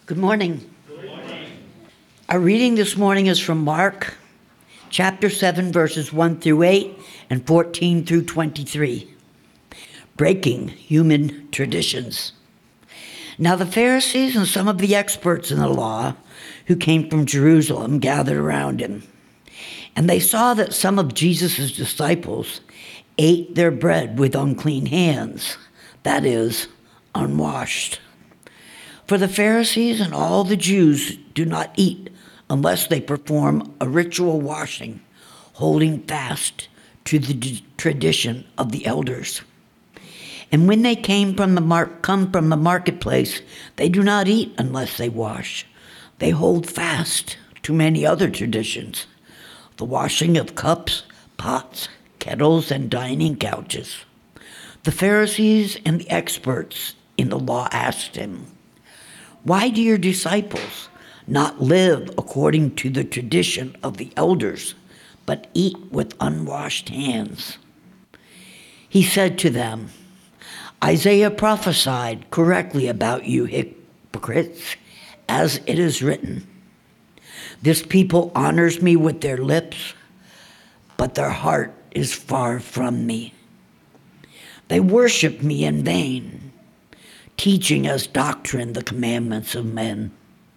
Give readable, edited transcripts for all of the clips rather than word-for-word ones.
Good morning. Our reading this morning is from Mark, chapter 7, verses 1 through 8 and 14 through 23. Breaking human traditions. Now the Pharisees and some of the experts in the law who came from Jerusalem gathered around him. And they saw that some of Jesus' disciples ate their bread with unclean hands, that is, unwashed. For the Pharisees and all the Jews do not eat unless they perform a ritual washing, holding fast to the tradition of the elders. And when they come from the marketplace, they do not eat unless they wash. They hold fast to many other traditions, the washing of cups, pots, kettles, and dining couches. The Pharisees and the experts in the law asked him, "Why do your disciples not live according to the tradition of the elders, but eat with unwashed hands?" He said to them, "Isaiah prophesied correctly about you hypocrites, as it is written, 'This people honors me with their lips, but their heart is far from me. They worship me in vain, teaching as doctrine the commandments of men.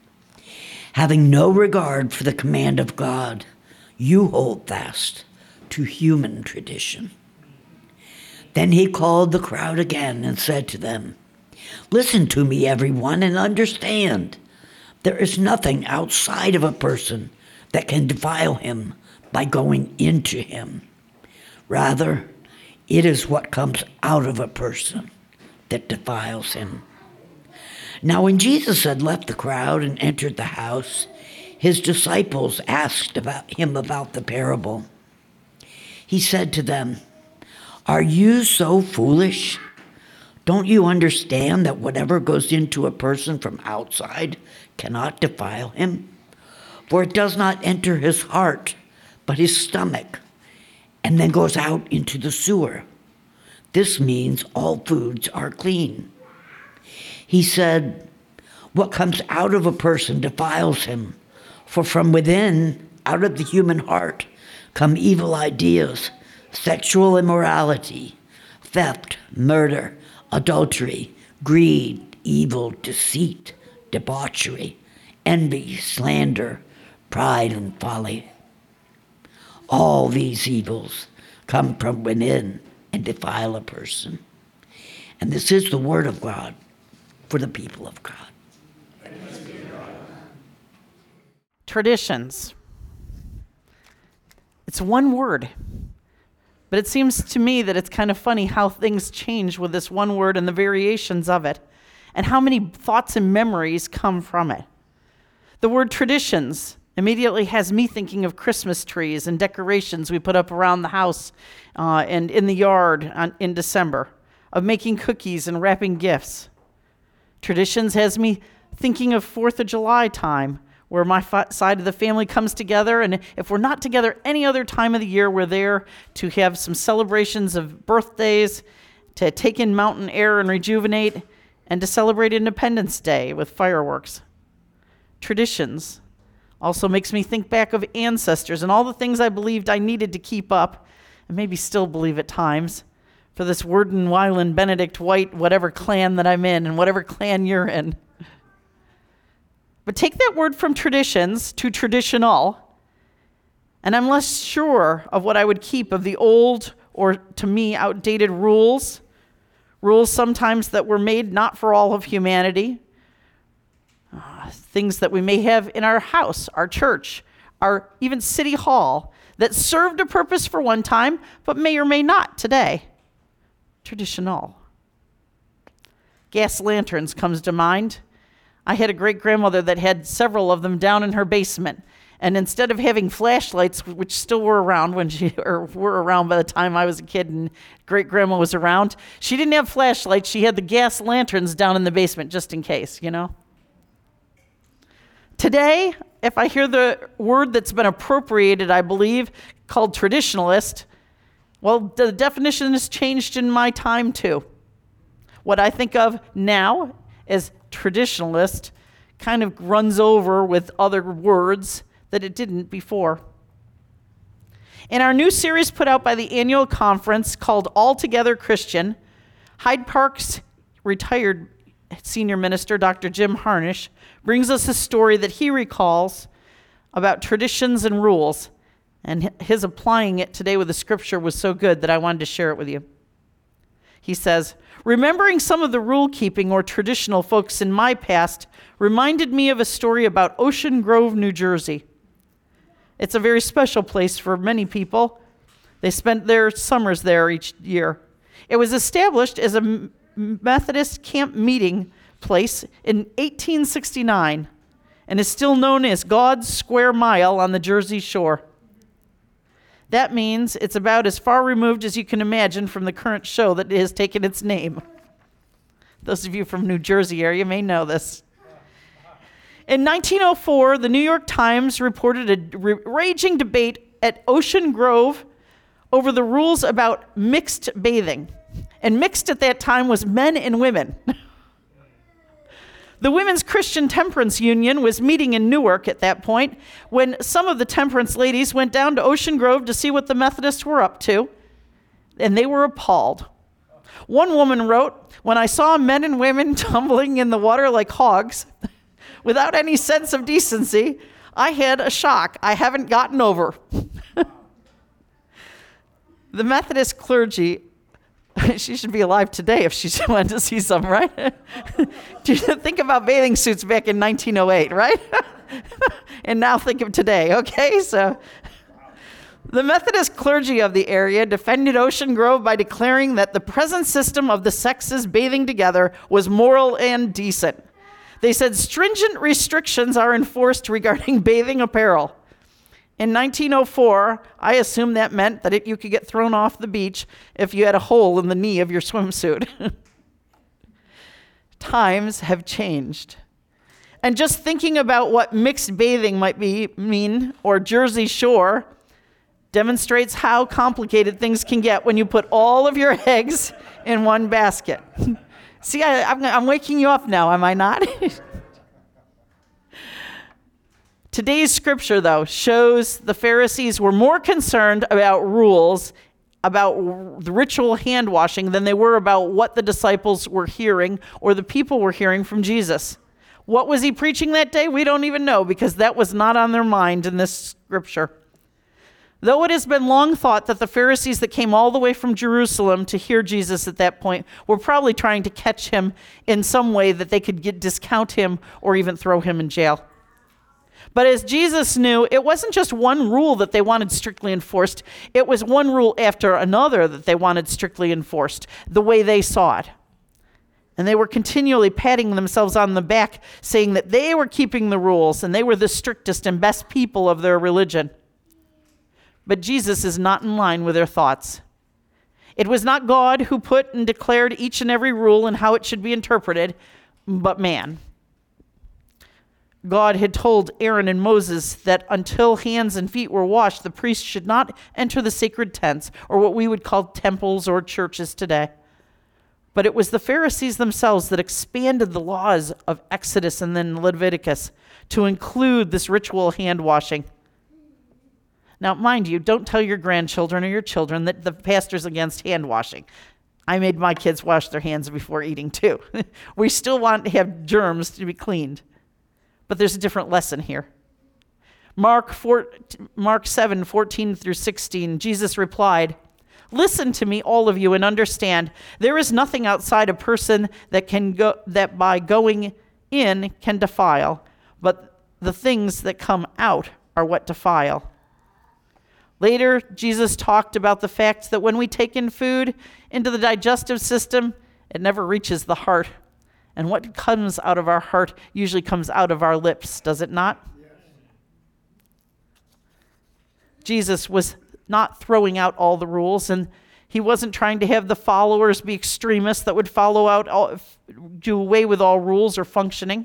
Having no regard for the command of God, you hold fast to human tradition." Then he called the crowd again and said to them, "Listen to me, everyone, and understand. There is nothing outside of a person that can defile him by going into him. Rather, it is what comes out of a person that defiles him." Now when Jesus had left the crowd and entered the house, his disciples asked him about the parable. He said to them, "Are you so foolish? Don't you understand that whatever goes into a person from outside cannot defile him? For it does not enter his heart, but his stomach, and then goes out into the sewer. This means all foods are clean." He said, "What comes out of a person defiles him, for from within, out of the human heart, come evil ideas, sexual immorality, theft, murder, adultery, greed, evil, deceit, debauchery, envy, slander, pride, and folly. All these evils come from within and defile a person." And this is the word of God for the people of God. Traditions. It's one word, but it seems to me that it's kind of funny how things change with this one word and the variations of it, and how many thoughts and memories come from it. The word traditions immediately has me thinking of Christmas trees and decorations we put up around the house and in the yard in December, of making cookies and wrapping gifts. Traditions has me thinking of 4th of July time, where my side of the family comes together, and if we're not together any other time of the year, we're there to have some celebrations of birthdays, to take in mountain air and rejuvenate, and to celebrate Independence Day with fireworks. Traditions also makes me think back of ancestors and all the things I believed I needed to keep up, and maybe still believe at times, for this Worden, Weiland, Benedict, White, whatever clan that I'm in, and whatever clan you're in. But take that word from traditions to traditional, and I'm less sure of what I would keep of the old, or to me, outdated rules sometimes that were made not for all of humanity, things that we may have in our house, our church, our even city hall, that served a purpose for one time, but may or may not today. Traditional. Gas lanterns comes to mind. I had a great-grandmother that had several of them down in her basement. And instead of having flashlights, which still were around were around by the time I was a kid and great-grandma was around, she didn't have flashlights. She had the gas lanterns down in the basement just in case, you know. Today, if I hear the word that's been appropriated, I believe, called traditionalist, well, the definition has changed in my time too. What I think of now as traditionalist kind of runs over with other words that it didn't before. In our new series put out by the annual conference called Altogether Christian, Hyde Park's retired senior minister, Dr. Jim Harnish, brings us a story that he recalls about traditions and rules, and his applying it today with the scripture was so good that I wanted to share it with you. He says, remembering some of the rule-keeping or traditional folks in my past reminded me of a story about Ocean Grove, New Jersey. It's a very special place for many people. They spent their summers there each year. It was established as a Methodist camp meeting place in 1869 and is still known as God's Square Mile on the Jersey Shore. That means it's about as far removed as you can imagine from the current show that has taken its name. Those of you from New Jersey area may know this. In 1904, the New York Times reported a raging debate at Ocean Grove over the rules about mixed bathing. And mixed at that time was men and women. The Women's Christian Temperance Union was meeting in Newark at that point when some of the temperance ladies went down to Ocean Grove to see what the Methodists were up to, and they were appalled. One woman wrote, "When I saw men and women tumbling in the water like hogs, without any sense of decency, I had a shock I haven't gotten over." The Methodist clergy, she should be alive today if she went to see some, right? Think about bathing suits back in 1908, right? And now think of today, okay? So the Methodist clergy of the area defended Ocean Grove by declaring that the present system of the sexes bathing together was moral and decent. They said stringent restrictions are enforced regarding bathing apparel. In 1904, I assume that meant that you could get thrown off the beach if you had a hole in the knee of your swimsuit. Times have changed. And just thinking about what mixed bathing might mean, or Jersey Shore, demonstrates how complicated things can get when you put all of your eggs in one basket. See, I'm waking you up now, am I not? Today's scripture, though, shows the Pharisees were more concerned about rules, about the ritual hand washing, than they were about what the disciples were hearing or the people were hearing from Jesus. What was he preaching that day? We don't even know, because that was not on their mind in this scripture. Though it has been long thought that the Pharisees that came all the way from Jerusalem to hear Jesus at that point were probably trying to catch him in some way that they could discount him or even throw him in jail. But as Jesus knew, it wasn't just one rule that they wanted strictly enforced. It was one rule after another that they wanted strictly enforced, the way they saw it. And they were continually patting themselves on the back, saying that they were keeping the rules and they were the strictest and best people of their religion. But Jesus is not in line with their thoughts. It was not God who put and declared each and every rule and how it should be interpreted, but man. God had told Aaron and Moses that until hands and feet were washed, the priest should not enter the sacred tents, or what we would call temples or churches today. But it was the Pharisees themselves that expanded the laws of Exodus and then Leviticus to include this ritual hand washing. Now, mind you, don't tell your grandchildren or your children that the pastor's against hand washing. I made my kids wash their hands before eating too. We still want to have germs to be cleaned. But there's a different lesson here. Mark 7, 14 through 16, Jesus replied, "Listen to me, all of you, and understand. There is nothing outside a person that by going in can defile, but the things that come out are what defile." Later, Jesus talked about the fact that when we take in food into the digestive system, it never reaches the heart. And what comes out of our heart usually comes out of our lips, does it not? Yes. Jesus was not throwing out all the rules, and he wasn't trying to have the followers be extremists that would do away with all rules or functioning.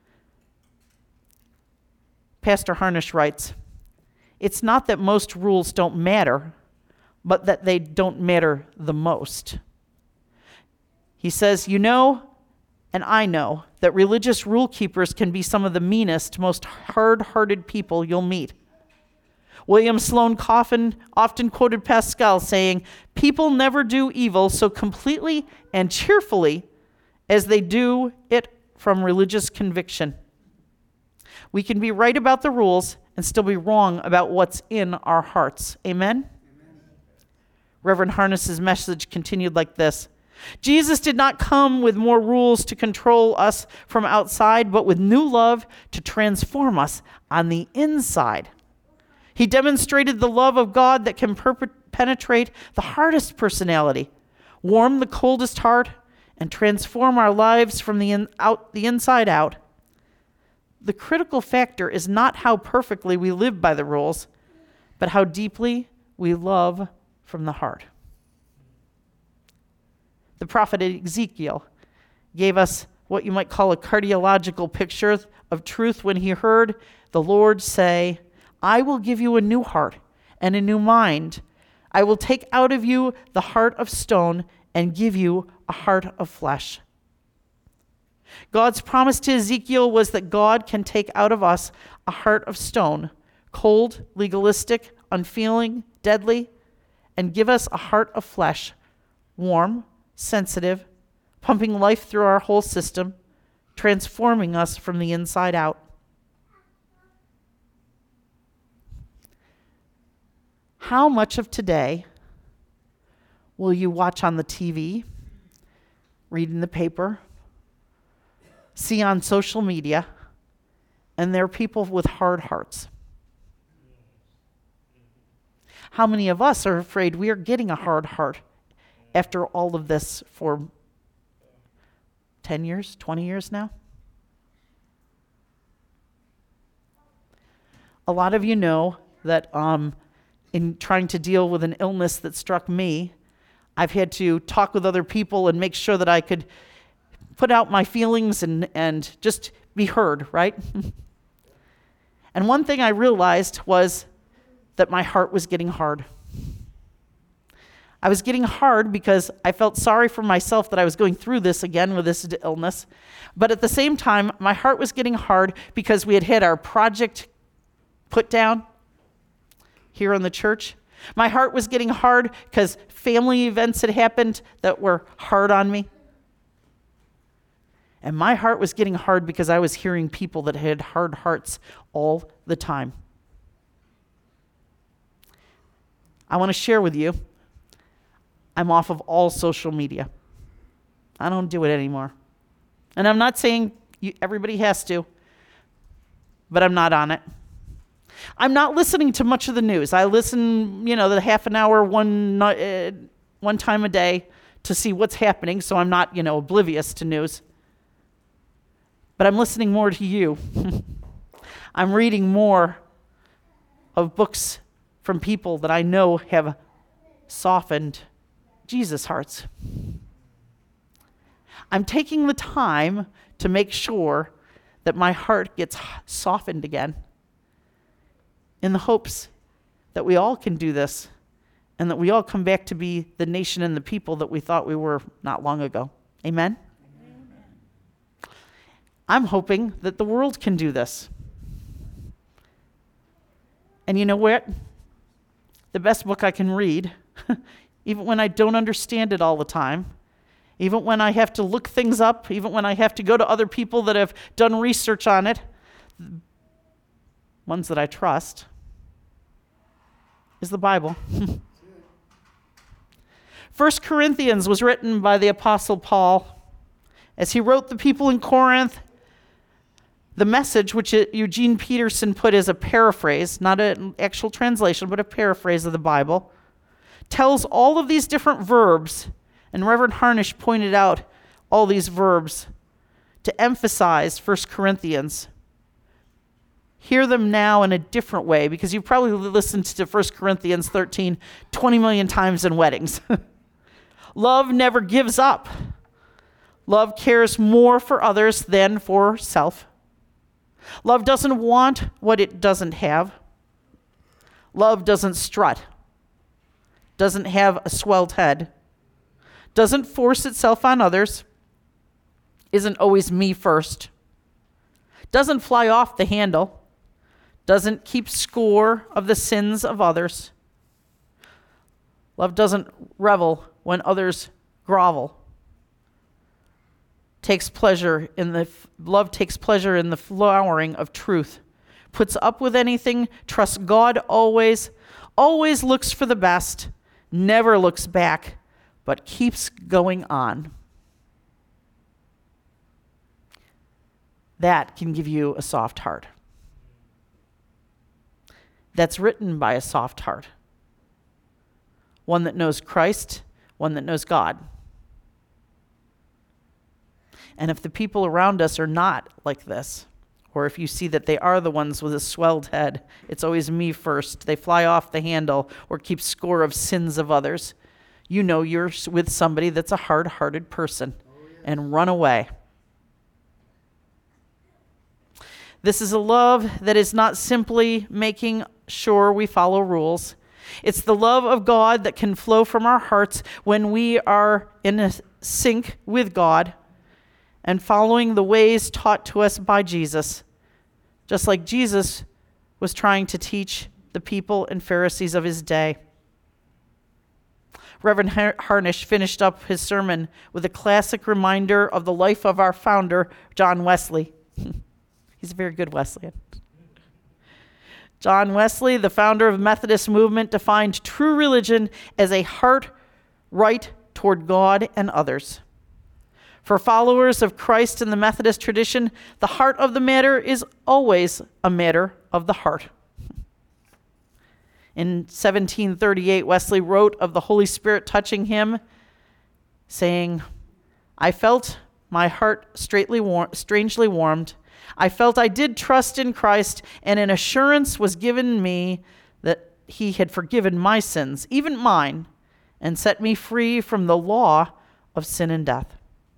Pastor Harnish writes, "It's not that most rules don't matter, but that they don't matter the most." He says, And I know that religious rule keepers can be some of the meanest, most hard-hearted people you'll meet. William Sloane Coffin often quoted Pascal saying, "People never do evil so completely and cheerfully as they do it from religious conviction." We can be right about the rules and still be wrong about what's in our hearts. Amen? Reverend Harness's message continued like this: Jesus did not come with more rules to control us from outside, but with new love to transform us on the inside. He demonstrated the love of God that can penetrate the hardest personality, warm the coldest heart, and transform our lives from the inside out. The critical factor is not how perfectly we live by the rules, but how deeply we love from the heart. The prophet Ezekiel gave us what you might call a cardiological picture of truth when he heard the Lord say, "I will give you a new heart and a new mind. I will take out of you the heart of stone and give you a heart of flesh." God's promise to Ezekiel was that God can take out of us a heart of stone, cold, legalistic, unfeeling, deadly, and give us a heart of flesh, warm, sensitive, pumping life through our whole system, transforming us from the inside out. How much of today will you watch on the TV, read in the paper, see on social media, and there are people with hard hearts? How many of us are afraid we are getting a hard heart after all of this for 10 years, 20 years now? A lot of you know that in trying to deal with an illness that struck me, I've had to talk with other people and make sure that I could put out my feelings and just be heard, right? And one thing I realized was that my heart was getting hard. I was getting hard because I felt sorry for myself that I was going through this again with this illness. But at the same time, my heart was getting hard because we had had our project put down here in the church. My heart was getting hard because family events had happened that were hard on me. And my heart was getting hard because I was hearing people that had hard hearts all the time. I want to share with you, I'm off of all social media. I don't do it anymore. And I'm not saying everybody has to, but I'm not on it. I'm not listening to much of the news. I listen, the half an hour one time a day to see what's happening, so I'm not, oblivious to news. But I'm listening more to you. I'm reading more of books from people that I know have softened Jesus' hearts. I'm taking the time to make sure that my heart gets softened again, in the hopes that we all can do this and that we all come back to be the nation and the people that we thought we were not long ago. Amen? Amen. I'm hoping that the world can do this. And you know what? The best book I can read, even when I don't understand it all the time, even when I have to look things up, even when I have to go to other people that have done research on it, ones that I trust, is the Bible. 1 Corinthians was written by the Apostle Paul. As he wrote the people in Corinth, the message, which Eugene Peterson put as a paraphrase, not an actual translation, but a paraphrase of the Bible, tells all of these different verbs, and Reverend Harnish pointed out all these verbs to emphasize 1 Corinthians. Hear them now in a different way, because you've probably listened to 1 Corinthians 13 20 million times in weddings. Love never gives up. Love cares more for others than for self. Love doesn't want what it doesn't have. Love doesn't strut, doesn't have a swelled head, doesn't force itself on others. isn't always me first, doesn't fly off the handle, doesn't keep score of the sins of others. Love doesn't revel when others grovel. Love takes pleasure in the flowering of truth, puts up with anything, trusts God always looks for the best, never looks back, but keeps going on. That can give you a soft heart. That's written by a soft heart. One that knows Christ, one that knows God. And if the people around us are not like this, or if you see that they are the ones with a swelled head, it's always me first, they fly off the handle or keep score of sins of others, you know you're with somebody that's a hard-hearted person, and run away. This is a love that is not simply making sure we follow rules. It's the love of God that can flow from our hearts when we are in a sync with God and following the ways taught to us by Jesus, just like Jesus was trying to teach the people and Pharisees of his day. Reverend Harnish finished up his sermon with a classic reminder of the life of our founder, John Wesley. He's a very good Wesleyan. John Wesley, the founder of the Methodist movement, defined true religion as a heart right toward God and others. For followers of Christ in the Methodist tradition, the heart of the matter is always a matter of the heart. In 1738, Wesley wrote of the Holy Spirit touching him, saying, "I felt my heart strangely warmed. I felt I did trust in Christ, and an assurance was given me that he had forgiven my sins, even mine, and set me free from the law of sin and death."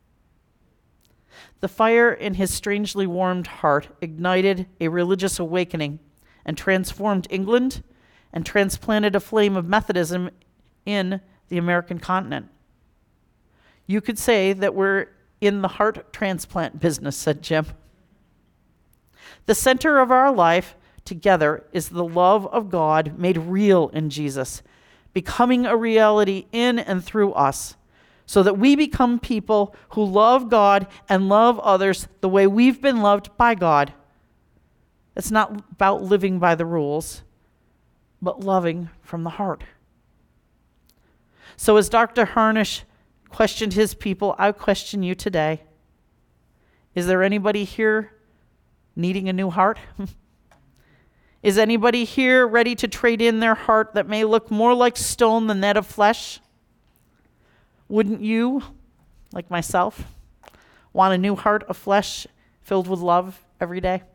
The fire in his strangely warmed heart ignited a religious awakening and transformed England and transplanted a flame of Methodism in the American continent. You could say that we're in the heart transplant business, said Jim. The center of our life together is the love of God made real in Jesus, becoming a reality in and through us, so that we become people who love God and love others the way we've been loved by God. It's not about living by the rules, but loving from the heart. So as Dr. Harnish questioned his people, I question you today. Is there anybody here needing a new heart? Is anybody here ready to trade in their heart that may look more like stone than that of flesh? Wouldn't you, like myself, want a new heart of flesh filled with love every day?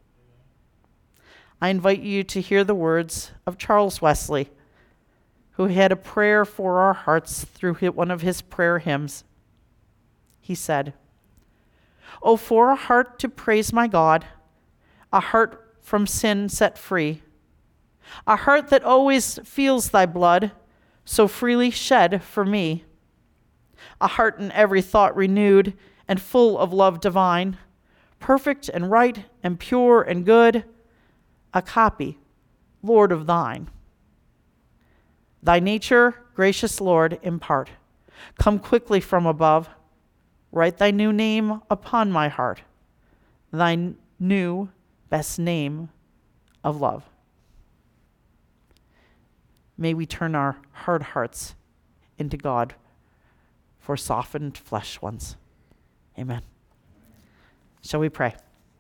I invite you to hear the words of Charles Wesley, who had a prayer for our hearts through one of his prayer hymns. He said, "Oh, for a heart to praise my God, a heart from sin set free, a heart that always feels thy blood so freely shed for me, a heart in every thought renewed and full of love divine, perfect and right and pure and good, a copy, Lord, of thine. Thy nature, gracious Lord, impart. Come quickly from above. Write thy new name upon my heart, thy new best name of love." May we turn our hard hearts into God for softened flesh ones. Amen. Shall we pray?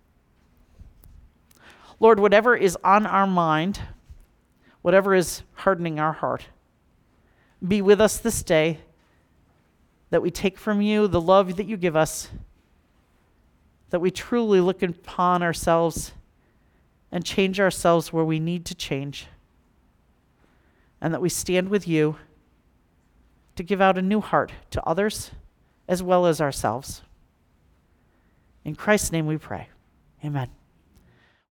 Lord, whatever is on our mind, whatever is hardening our heart, be with us this day, that we take from you the love that you give us, that we truly look upon ourselves and change ourselves where we need to change, and that we stand with you to give out a new heart to others as well as ourselves. In Christ's name we pray. Amen.